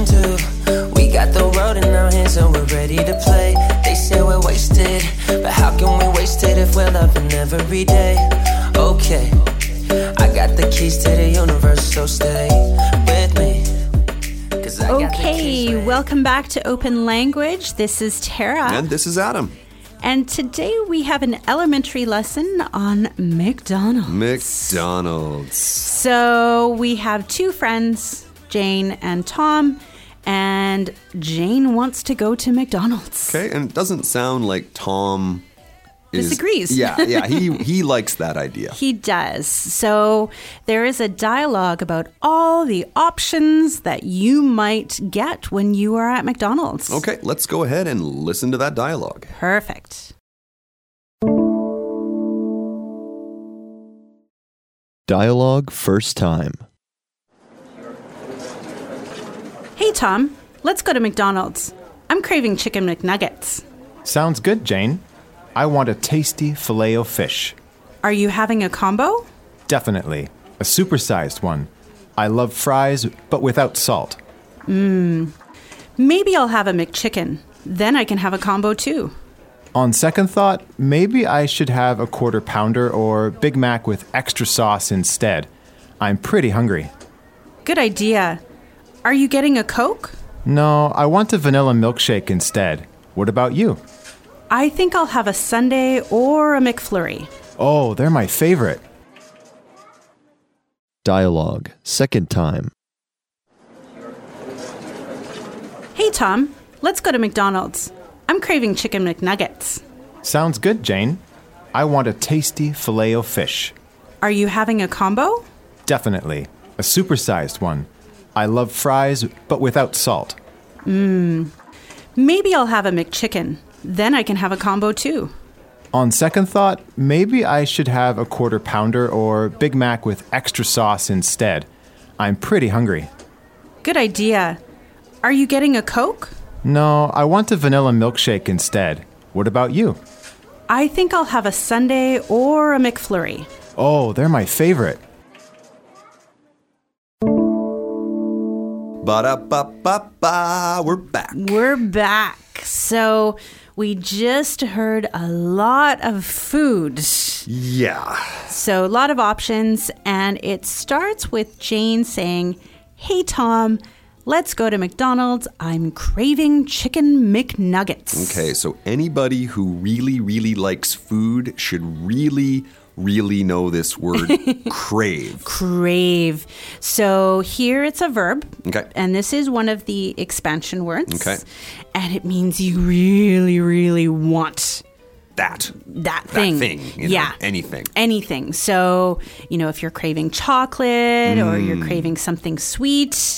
can do. We got the road in our hands and we're ready to play. They say we're wasted, but how can we waste it if we're loving every day? Okay, I got the keys to the universe, so stay with me. Okay, welcome back to Open Language. This is Tara. And this is Adam. And today we have an elementary lesson on McDonald's. McDonald's. So we have two friends, Jane and Tom, and Jane wants to go to McDonald's. Okay, and it doesn't sound like Tom disagrees. Yeah, he likes that idea. He does. So there is a dialogue about all the options that you might get when you are at McDonald's. Okay, let's go ahead and listen to that dialogue. Perfect. Dialogue first time. Hey, Tom, let's go to McDonald's. I'm craving chicken McNuggets. Sounds good, Jane. I want a tasty Filet-O-Fish. Are you having a combo? Definitely. A supersized one. I love fries, but without salt. Maybe I'll have a McChicken. Then I can have a combo too. On second thought, maybe I should have a Quarter Pounder or Big Mac with extra sauce instead. I'm pretty hungry. Good idea. Are you getting a Coke? No, I want a vanilla milkshake instead. What about you? I think I'll have a sundae or a McFlurry. Oh, they're my favorite. Dialogue second time. Hey, Tom, let's go to McDonald's. I'm craving chicken McNuggets. Sounds good, Jane. I want a tasty Filet-O-Fish. Are you having a combo? Definitely. A supersized one. I love fries, but without salt. Maybe I'll have a McChicken. Then I can have a combo too. On second thought, maybe I should have a Quarter Pounder or Big Mac with extra sauce instead. I'm pretty hungry. Good idea. Are you getting a Coke? No, I want a vanilla milkshake instead. What about you? I think I'll have a sundae or a McFlurry. Oh, they're my favorite. Ba-da-ba-ba-ba, we're back. We're back. So we just heard a lot of food. Yeah. So a lot of options, and it starts with Jane saying, "Hey, Tom, let's go to McDonald's. I'm craving chicken McNuggets." Okay, so anybody who really, really likes food should really know this word, crave. Crave. So here it's a verb. Okay. And this is one of the expansion words. Okay. And it means you really, really want That thing. you know, anything. Anything. So, if you're craving chocolate or you're craving something sweet,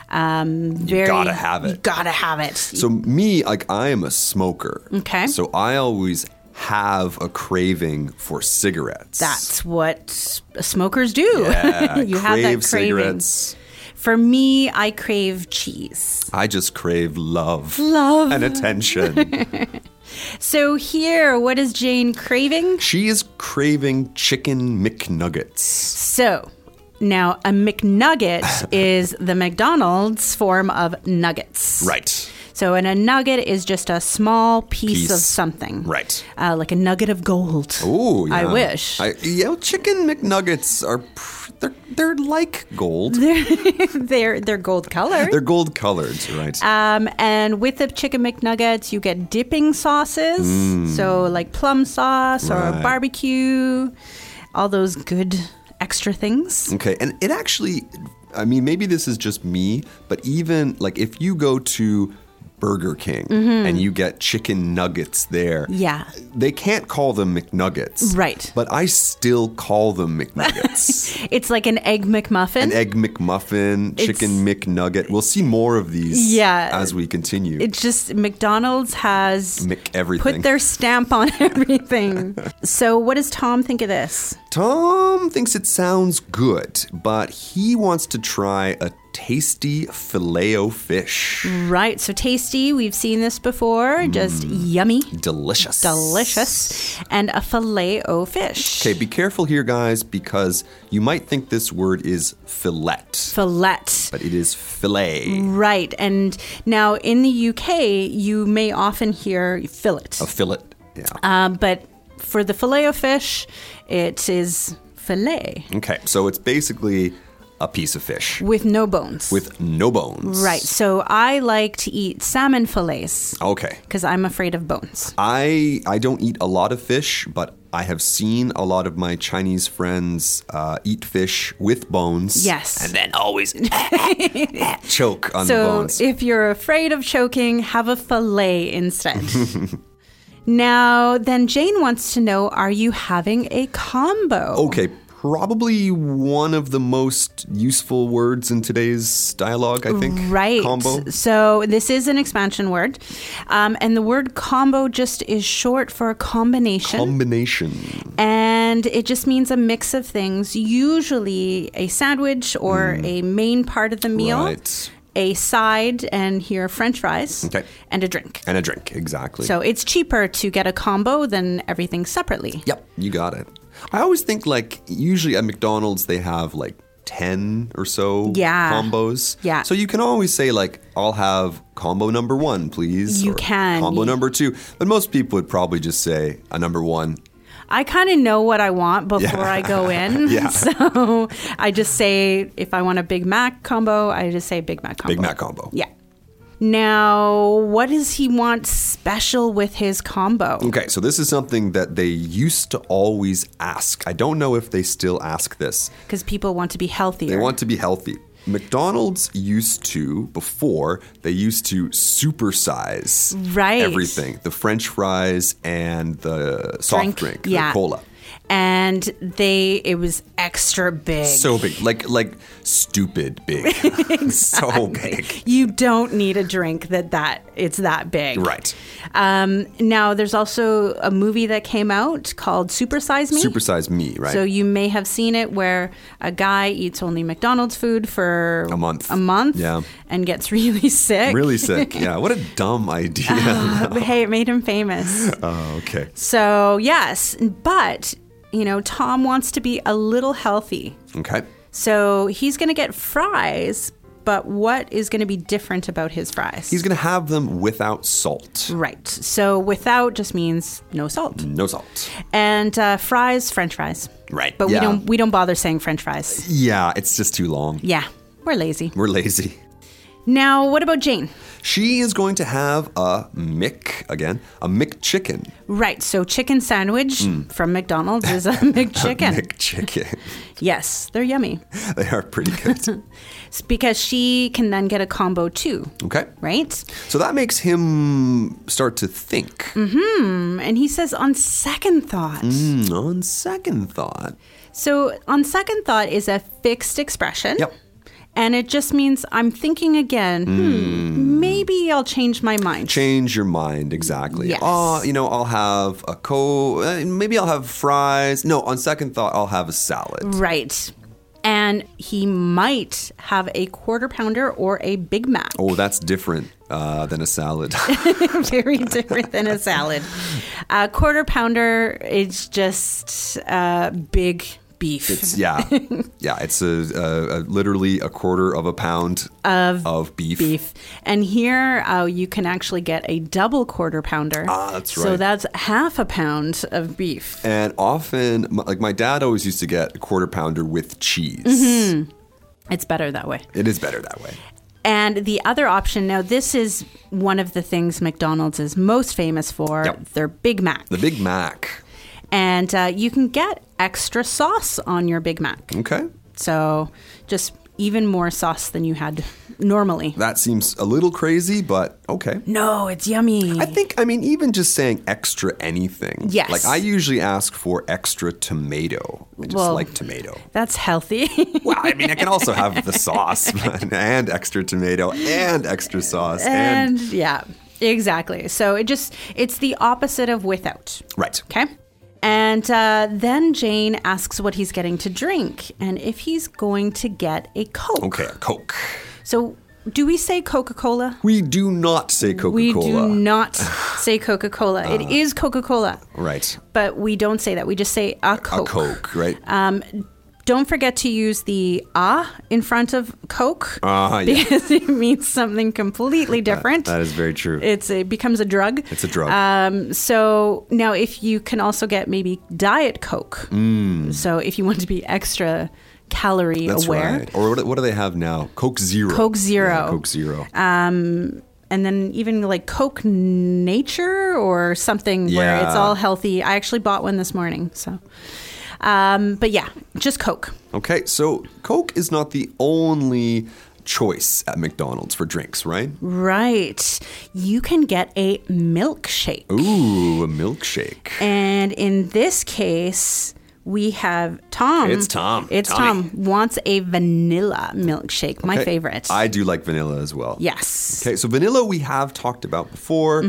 You gotta have it. You gotta have it. So me, I am a smoker. Okay. So I always have a craving for cigarettes. That's what smokers do. Yeah, You have that craving. cigarettes. For me, I crave cheese. I just crave love. Love. And attention. So here, what is Jane craving? She is craving chicken McNuggets. So, now a McNugget is the McDonald's form of nuggets. Right. So, and a nugget is just a small piece of something. Right. Like a nugget of gold. Oh, yeah. I wish. Chicken McNuggets are they're like gold. They're gold colored. They're gold colored, right? And with the chicken McNuggets, you get dipping sauces. So like plum sauce or barbecue, all those good extra things. Okay, and it actually, maybe this is just me, but even if you go to Burger King and you get chicken nuggets there. Yeah. They can't call them McNuggets. Right. But I still call them McNuggets. It's like an egg McMuffin. An egg McMuffin, chicken McNugget. We'll see more of these as we continue. It's just McDonald's has everything. put their stamp on everything. So what does Tom think of this? Tom thinks it sounds good, but he wants to try a tasty Filet-O-Fish. Right, so tasty, we've seen this before, just yummy. Delicious. And a Filet-O-Fish. Okay, be careful here, guys, because you might think this word is fillet. Fillet. But it is filet. Right. And now in the UK, you may often hear fillet. A fillet. Yeah. But for the filet of fish, it is filet. Okay. So it's basically a piece of fish. With no bones. With no bones. Right. So I like to eat salmon fillets. Okay. Because I'm afraid of bones. I don't eat a lot of fish, but I have seen a lot of my Chinese friends eat fish with bones. Yes. And then always choke on the So bones. if you're afraid of choking, have a fillet instead. Now, then Jane wants to know, are you having a combo? Okay, probably one of the most useful words in today's dialogue, I think. Right. Combo. So this is an expansion word. And the word combo just is short for combination. Combination. And it just means a mix of things, usually a sandwich or a main part of the meal. Right. A side, and here French fries, Okay. and a drink. And a drink, exactly. So it's cheaper to get a combo than everything separately. Yep, you got it. I always think usually at McDonald's they have 10 or so combos. Yeah. So you can always say I'll have combo number 1, please. You or can. Combo number 2. But most people would probably just say a number 1. I kind of know what I want before I go in. Yeah. So I just say, if I want a Big Mac combo, I just say Big Mac combo. Big Mac combo. Yeah. Now, what does he want special with his combo? Okay, so this is something that they used to always ask. I don't know if they still ask this. Because people want to be healthier. They want to be healthy. McDonald's used to, before, they used to supersize everything. The French fries and the soft drink, the cola. And it was extra big. So big, like stupid big. Exactly. So big. You don't need a drink it's that big. Right. Now, there's also a movie that came out called Super Size Me. Super Size Me, right. So you may have seen it where a guy eats only McDonald's food for a month. Yeah. And gets really sick. Really sick, yeah. What a dumb idea. Hey, it made him famous. Oh, okay. So, yes, but, Tom wants to be a little healthy. Okay. So he's going to get fries, but what is going to be different about his fries? He's going to have them without salt. Right. So without just means no salt. No salt. And fries, French fries. Right. But we don't bother saying French fries. Yeah, it's just too long. Yeah, we're lazy. We're lazy. Now, what about Jane? She is going to have a McChicken. Right, so chicken sandwich from McDonald's is a McChicken. McChicken. Yes, they're yummy. They are pretty good. It's because she can then get a combo too. Okay. Right? So that makes him start to think. Mm-hmm. And he says, on second thought. On second thought. So on second thought is a fixed expression. Yep. And it just means I'm thinking again, maybe I'll change my mind. Change your mind, exactly. Yes. I'll have maybe I'll have fries. No, on second thought, I'll have a salad. Right. And he might have a quarter pounder or a Big Mac. Oh, that's different than a salad. Very different than a salad. A quarter pounder is just big beef. It's it's literally a quarter of a pound of beef. And here you can actually get a double quarter pounder. That's right. So that's half a pound of beef. And often, my dad always used to get a quarter pounder with cheese. Mm-hmm. It's better that way. It is better that way. And the other option, now this is one of the things McDonald's is most famous for, their Big Mac. The Big Mac. And you can get extra sauce on your Big Mac. Okay. So just even more sauce than you had normally. That seems a little crazy, but okay. No, it's yummy. Even just saying extra anything. Yes. I usually ask for extra tomato. I just like tomato. That's healthy. Well, I can also have the sauce and extra tomato and extra sauce. And yeah, exactly. So it's the opposite of without. Right. Okay. And then Jane asks what he's getting to drink and if he's going to get a Coke. Okay, a Coke. So do we say Coca-Cola? We do not say Coca-Cola. We do not say Coca-Cola. It is Coca-Cola. Right. But we don't say that. We just say a Coke. A Coke, right? Don't forget to use the in front of Coke because it means something completely different. That is very true. It becomes a drug. It's a drug. So now if you can also get maybe Diet Coke. So if you want to be extra calorie aware. Right. Or what do they have now? Coke Zero. Coke Zero. Yeah, Coke Zero. And then even like Coke Nature or something where it's all healthy. I actually bought one this morning. So, but yeah, just Coke. Okay, so Coke is not the only choice at McDonald's for drinks, right? Right. You can get a milkshake. Ooh, a milkshake. And in this case, we have Tom. It's Tom. Tom wants a vanilla milkshake, my favorite. I do like vanilla as well. Yes. Okay, so vanilla we have talked about before.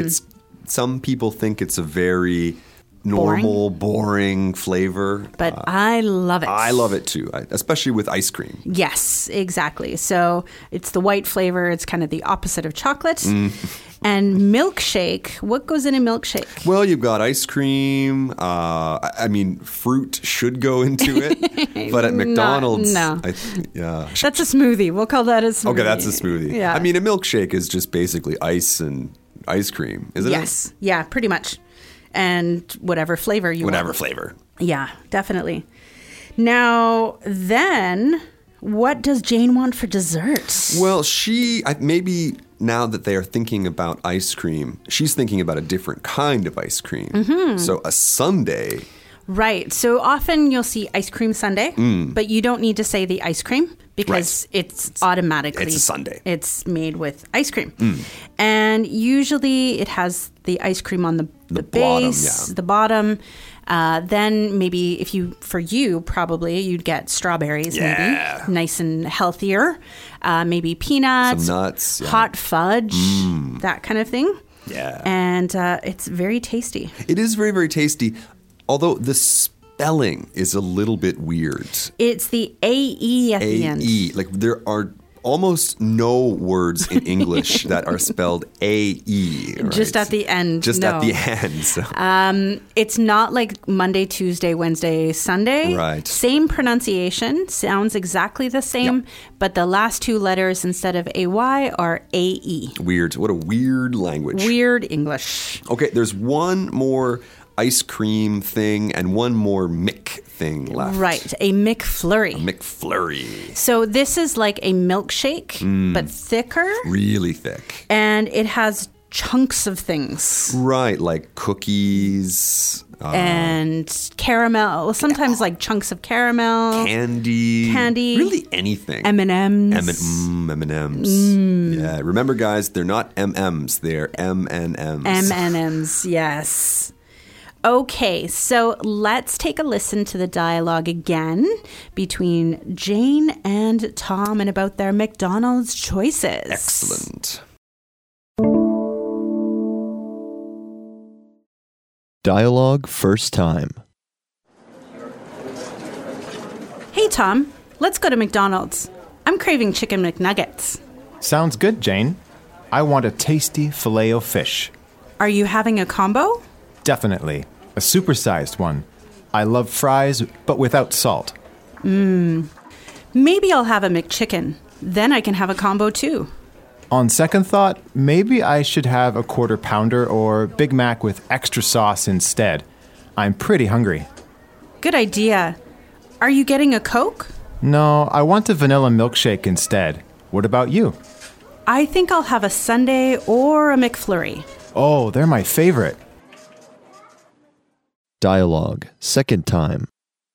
Some people think it's a very normal, boring flavor. But I love it. I love it too, especially with ice cream. Yes, exactly. So it's the white flavor. It's kind of the opposite of chocolate. And milkshake, what goes in a milkshake? Well, you've got ice cream. I mean, fruit should go into it. But at McDonald's, no. That's a smoothie. We'll call that a smoothie. Okay, that's a smoothie. Yeah. I mean, a milkshake is just basically ice and ice cream, isn't it? Yes. Yeah, pretty much. And whatever flavor you want. Whatever flavor. Yeah, definitely. Now, then, what does Jane want for dessert? Well, maybe now that they are thinking about ice cream, she's thinking about a different kind of ice cream. So a sundae. Right. So often you'll see ice cream sundae, but you don't need to say the ice cream because it's automatically. It's a sundae. It's made with ice cream. And usually it has the ice cream on the base, the bottom. Then maybe probably you'd get strawberries, maybe nice and healthier. Maybe peanuts, some nuts, hot fudge, that kind of thing. Yeah. And it's very tasty. It is very, very tasty. Although the spelling is a little bit weird. It's the A-E at the end. A-E. Like there are almost no words in English that are spelled A-E. Right? Just at the end. Just at the end. So. It's not like Monday, Tuesday, Wednesday, Sunday. Right. Same pronunciation. Sounds exactly the same. But the last two letters instead of A-Y are A-E. Weird. What a weird language. Weird English. Okay, there's one more ice cream thing and one more Mick thing left. Right, a McFlurry. A McFlurry. So this is like a milkshake, but thicker. Really thick. And it has chunks of things. Right, like cookies. And caramel. Sometimes like chunks of caramel. Candy. Really anything. M&Ms. M&Ms. Yeah, remember guys, they're not M&Ms, they're M&Ms. M&Ms, yes. Okay, so let's take a listen to the dialogue again between Jane and Tom and about their McDonald's choices. Excellent. Dialogue first time. Hey, Tom, let's go to McDonald's. I'm craving chicken McNuggets. Sounds good, Jane. I want a tasty Filet-O-Fish. Are you having a combo? Definitely. A supersized one. I love fries, but without salt. Maybe I'll have a McChicken. Then I can have a combo too. On second thought, maybe I should have a Quarter Pounder or Big Mac with extra sauce instead. I'm pretty hungry. Good idea. Are you getting a Coke? No, I want a vanilla milkshake instead. What about you? I think I'll have a sundae or a McFlurry. Oh, they're my favorite. Dialogue second time.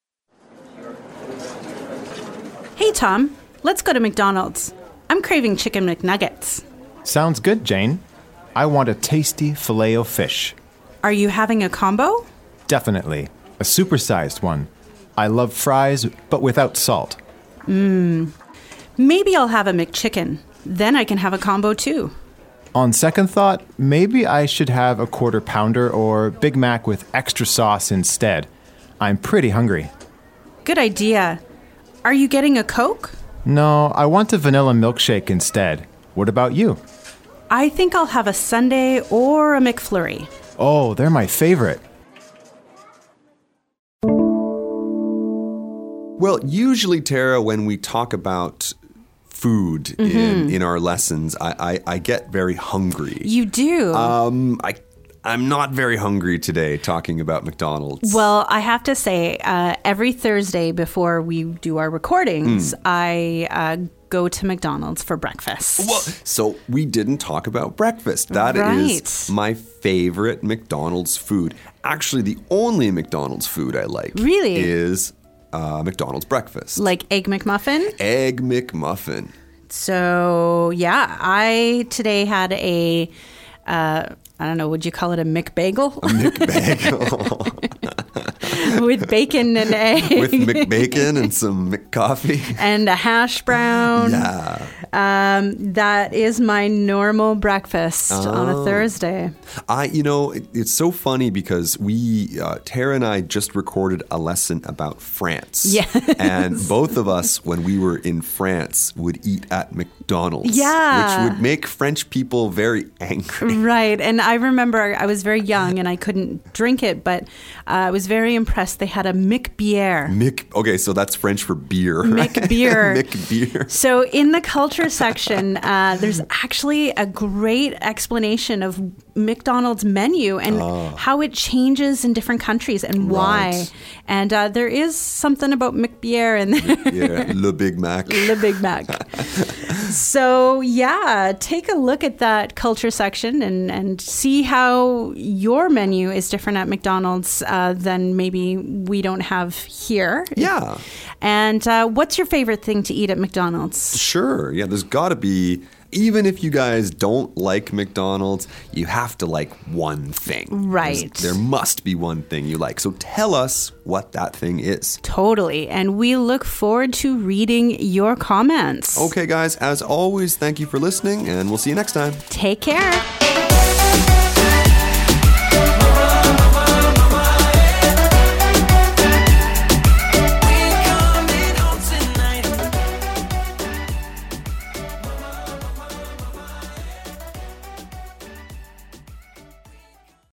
Hey, Tom, let's go to McDonald's. I'm craving chicken McNuggets. Sounds good, Jane. I want a tasty Filet-O-Fish. Are you having a combo? Definitely. A supersized one. I love fries, but without salt. Maybe I'll have a McChicken. Then I can have a combo too. On second thought, maybe I should have a Quarter Pounder or Big Mac with extra sauce instead. I'm pretty hungry. Good idea. Are you getting a Coke? No, I want a vanilla milkshake instead. What about you? I think I'll have a sundae or a McFlurry. Oh, they're my favorite. Well, usually, Tara, when we talk about food in our lessons, I get very hungry. You do? I'm not very hungry today talking about McDonald's. Well, I have to say, every Thursday before we do our recordings, I go to McDonald's for breakfast. Well, so we didn't talk about breakfast. That is my favorite McDonald's food. Actually, the only McDonald's food I like is McDonald's breakfast. Like Egg McMuffin? Egg McMuffin. So, yeah, I today had a... I don't know, would you call it a McBagel? A McBagel. With bacon and egg. With McBacon and some McCoffee. And a hash brown. Yeah. That is my normal breakfast on a Thursday. It's so funny because Tara and I just recorded a lesson about France. Yes. And both of us, when we were in France, would eat at McDonald's. Yeah. Which would make French people very angry. Right. And I remember I was very young and I couldn't drink it, but I was very impressed. They had a McBière. Okay, so that's French for beer. McBeer. McBeer. So in the culture section, there's actually a great explanation of McDonald's menu and how it changes in different countries and why. And there is something about McBeer in there. Yeah, Le Big Mac. Le Big Mac. So yeah, take a look at that culture section and see how your menu is different at McDonald's than maybe we don't have here. Yeah. And what's your favorite thing to eat at McDonald's? Sure. Yeah, there's got to be, even if you guys don't like McDonald's, you have to like one thing. Right. There must be one thing you like. So tell us what that thing is. Totally. And we look forward to reading your comments. Okay, guys, as always, thank you for listening, and we'll see you next time. Take care.